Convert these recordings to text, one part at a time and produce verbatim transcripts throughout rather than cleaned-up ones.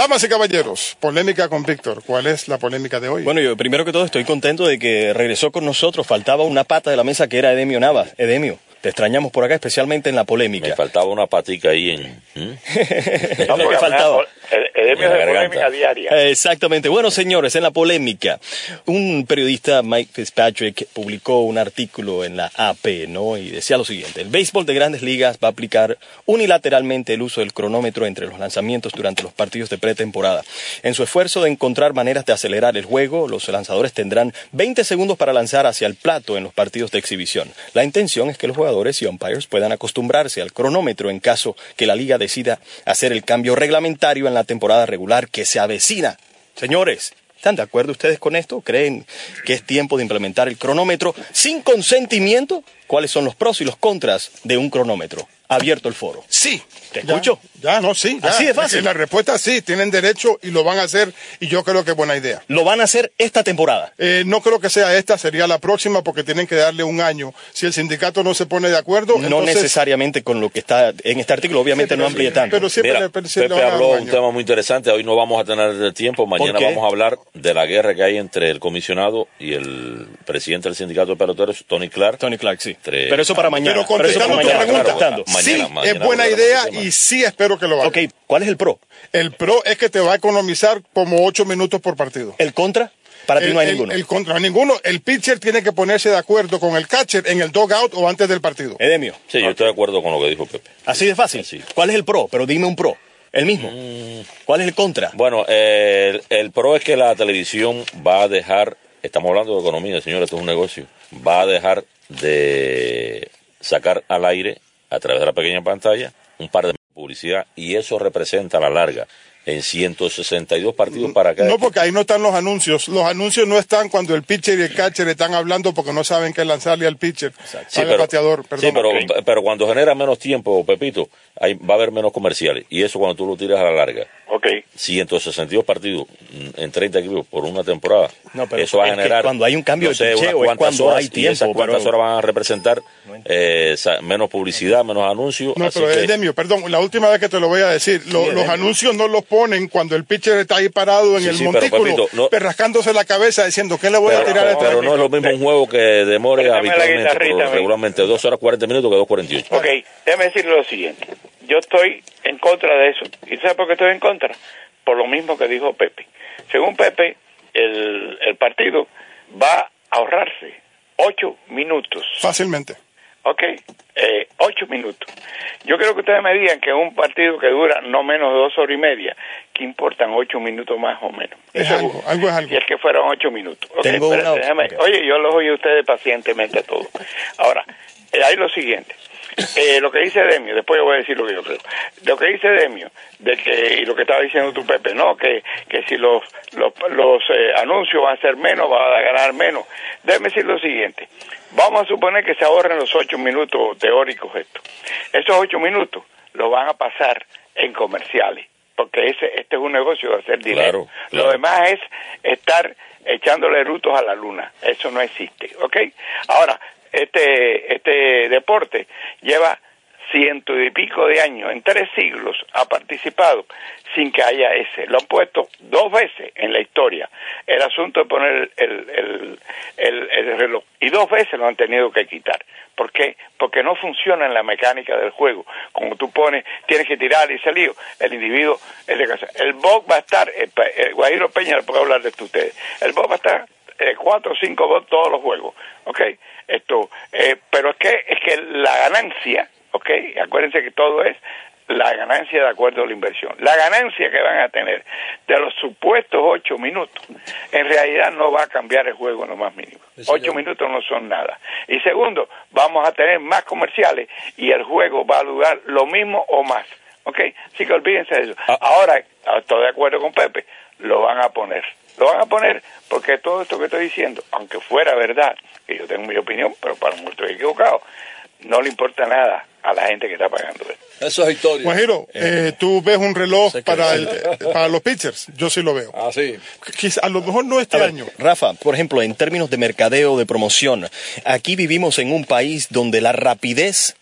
Damas y caballeros, polémica con Víctor. ¿Cuál es la polémica de hoy? Bueno, yo primero que todo estoy contento de que regresó con nosotros. Faltaba una pata de la mesa que era Edemio Navas. Edemio, te extrañamos por acá, especialmente en la polémica. Me faltaba una patica ahí en... ¿Mm? Es lo que faltaba. Edemio de polémica diaria. Exactamente. Bueno, señores, en la polémica, un periodista, Mike Fitzpatrick, publicó un artículo en la A P, ¿no? Y decía lo siguiente: el béisbol de Grandes Ligas va a aplicar unilateralmente el uso del cronómetro entre los lanzamientos durante los partidos de pretemporada. En su esfuerzo de encontrar maneras de acelerar el juego, los lanzadores tendrán veinte segundos para lanzar hacia el plato en los partidos de exhibición. La intención es que los jugadores y umpires puedan acostumbrarse al cronómetro en caso que la liga decida hacer el cambio reglamentario en la temporada regular que se avecina. Señores, ¿están de acuerdo ustedes con esto? ¿Creen que es tiempo de implementar el cronómetro sin consentimiento? ¿Cuáles son los pros y los contras de un cronómetro? Abierto el foro. Sí. ¿Te escucho? Ya, ya no, sí. Ya. Así de fácil. La respuesta sí, tienen derecho y lo van a hacer, y yo creo que es buena idea. Lo van a hacer esta temporada. Eh, no creo que sea esta, sería la próxima, porque tienen que darle un año. Si el sindicato no se pone de acuerdo, No entonces... necesariamente con lo que está en este artículo, obviamente Sí, no pero amplíe sí, tanto. pero siempre Mira, le- le- se le Pepe van a dar habló un un año. tema muy interesante. Hoy no vamos a tener tiempo. Mañana qué? vamos a hablar de la guerra que hay entre el comisionado y el presidente del sindicato de peloteros, Tony Clark. Tony Clark, sí. Tres- Pero eso para mañana. Pero eso para contestando tu mañana, pregunta, contestando. Mañana, sí, mañana es buena hablamos idea del tema. y sí espero que lo haga. Ok, ¿cuál es el pro? El pro es que te va a economizar como ocho minutos por partido. ¿El contra? Para ti El, no hay el- ninguno. el contra, ninguno. El pitcher tiene que ponerse de acuerdo con el catcher en el dugout o antes del partido. Edemio, Sí, yo estoy de acuerdo con lo que dijo Pepe. así de fácil. Sí. ¿Cuál es el pro? Pero dime un pro. El mismo. ¿Cuál es el contra? Bueno, eh, el, el pro es que la televisión va a dejar, estamos hablando de economía, señores, esto es un negocio, va a dejar de sacar al aire, a través de la pequeña pantalla, un par de publicidad, y eso representa a la larga en ciento sesenta y dos partidos para cada No, equipo. porque ahí no están los anuncios. Los anuncios no están cuando el pitcher y el catcher están hablando porque no saben qué lanzarle al pitcher, Sí, al pero, bateador. sí, Perdón. pero, Ok. pero cuando genera menos tiempo, Pepito, ahí va a haber menos comerciales. Y eso cuando tú lo tiras a la larga, Ok. ciento sesenta y dos partidos mm, en treinta equipos por una temporada, No, pero eso va a es que generar... cuando hay un cambio no de sé, picheo, unas es cuantas cuando horas, hay y esas tiempo, cuantas pero- horas van a representar eh, sa- menos publicidad, menos anuncios. No, así pero que- Edemio, perdón, la última vez que te lo voy a decir, lo- Sí, los Edemio. anuncios no los ponen cuando el pitcher está ahí parado en Sí, el sí, pero, montículo, Pepito, no- perrascándose la cabeza diciendo ¿qué le voy a pero, tirar a pero este? no es lo mismo un juego que demore Préstame la habitualmente, guitarrita, pero ven. regularmente dos horas cuarenta minutos que dos cuarenta y ocho. Ok, déjame decirle lo siguiente. Yo estoy en contra de eso. ¿Y sabe por qué estoy en contra? Por lo mismo que dijo Pepe. Según Pepe, el, el partido va a ahorrarse ocho minutos. Fácilmente. Ok, eh, ocho minutos. Yo creo que ustedes me digan que un partido que dura no menos de dos horas y media, que importan ocho minutos más o menos. Es Eso algo, algo es algo. Y es que fueron ocho minutos. Ok, Tengo espérate, una- déjame- ok. Oye, yo los oí a ustedes pacientemente todo. Ahora, eh, hay lo siguiente. Eh, lo que dice Demio, después yo voy a decir lo que yo creo. Lo que dice Demio, de que, y lo que estaba diciendo tu Pepe, no, que, que si los, los, los eh, anuncios van a ser menos, van a ganar menos. Déjeme decir lo siguiente. Vamos a suponer que se ahorren los ocho minutos teóricos esto. Esos ocho minutos los van a pasar en comerciales, porque ese este es un negocio de hacer dinero. Claro, claro. Lo demás es estar echándole rutos a la luna. Eso no existe, ¿ok? Ahora, este este deporte lleva ciento y pico de años, en tres siglos ha participado sin que haya ese. Lo han puesto dos veces en la historia, el asunto de poner el, el, el, el reloj, y dos veces lo han tenido que quitar. ¿Por qué? Porque no funciona en la mecánica del juego. Como tú pones, tienes que tirar y salir, el individuo es de casa. El box va a estar, el, el Guajiro Peña, le puedo hablar de esto a ustedes, el box va a estar eh, cuatro o cinco box todos los juegos, ¿ok? Esto, eh, pero es que, es que la ganancia, ok, acuérdense que todo es la ganancia de acuerdo a la inversión. La ganancia que van a tener de los supuestos ocho minutos, en realidad no va a cambiar el juego en lo más mínimo. Ocho minutos no son nada. Y segundo, vamos a tener más comerciales y el juego va a durar lo mismo o más. Ok, así que olvídense de eso. Ah. Ahora, estoy de acuerdo con Pepe, lo van a poner. Lo van a poner porque todo esto que estoy diciendo, aunque fuera verdad, que yo tengo mi opinión, pero para muchos estoy equivocado, no le importa nada a la gente que está pagando esto. Eso es historia. Guajiro, eh, tú ves un reloj sé que para, sí. el, eh, para los pitchers, yo sí lo veo. Ah, sí. Quizá, a lo mejor no este A ver, año. Rafa, por ejemplo, en términos de mercadeo, de promoción, aquí vivimos en un país donde la rapidez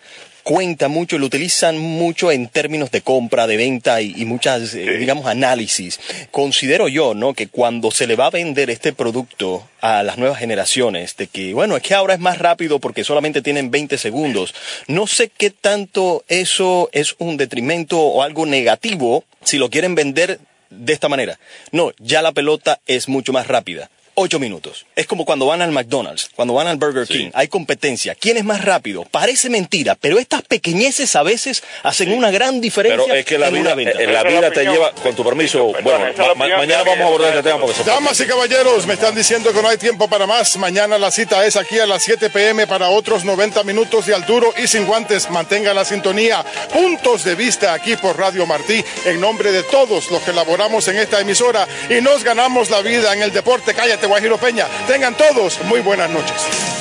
cuenta mucho, lo utilizan mucho en términos de compra, de venta y, y muchas, eh, digamos, análisis. Considero yo, ¿no?, que cuando se le va a vender este producto a las nuevas generaciones, de que, bueno, es que ahora es más rápido porque solamente tienen veinte segundos, no sé qué tanto eso es un detrimento o algo negativo si lo quieren vender de esta manera. No, ya la pelota es mucho más rápida. Ocho minutos. Es como cuando van al McDonald's, cuando van al Burger King. Sí. Hay competencia. ¿Quién es más rápido? Parece mentira, pero estas pequeñeces a veces hacen sí. una gran diferencia. Pero es que la en vida, una venta. En la vida te lleva, con tu permiso, sí, bueno, ma ma mañana vamos a abordar este tema. Porque se Damas y caballeros, me están diciendo que no hay tiempo para más. Mañana la cita es aquí a las siete p m para otros noventa minutos de Al Duro y Sin Guantes. Mantenga la sintonía. Puntos de vista aquí por Radio Martí, en nombre de todos los que laboramos en esta emisora y nos ganamos la vida en el deporte. Cállate, Guajiro Peña. Tengan todos muy buenas noches.